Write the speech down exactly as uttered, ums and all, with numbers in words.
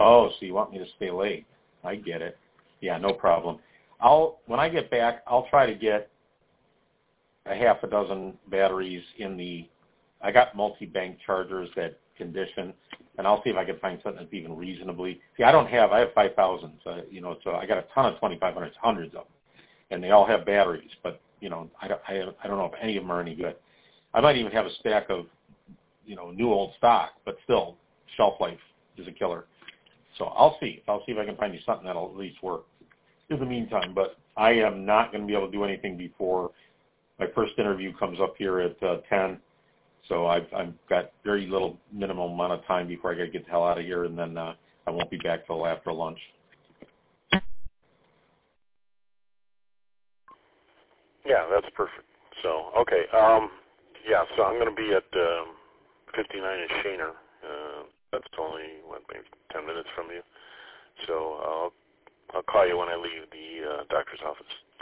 Oh, so you want me to stay late? I get it. Yeah, no problem. I'll when I get back, I'll try to get a half a dozen batteries in the. I got multi-bank chargers that condition, and I'll see if I can find something that's even reasonably. See, I don't have. I have five thousands. Uh, you know, so I got a ton of twenty-five hundreds, hundreds of them, and they all have batteries. But you know, I don't. I, I don't know if any of them are any good. I might even have a stack of, you know, new old stock, but still, shelf life is a killer. So I'll see. I'll see if I can find you something that'll at least work in the meantime. But I am not going to be able to do anything before my first interview comes up here at uh, ten. So I've, I've got very little minimum amount of time before I got to get the hell out of here, and then uh, I won't be back till after lunch. Yeah, that's perfect. So, okay. Um, yeah, so I'm going to be at um, fifty-nine in Shaner. Uh, that's only, what, maybe ten minutes from you. So I'll, I'll call you when I leave the uh, doctor's office.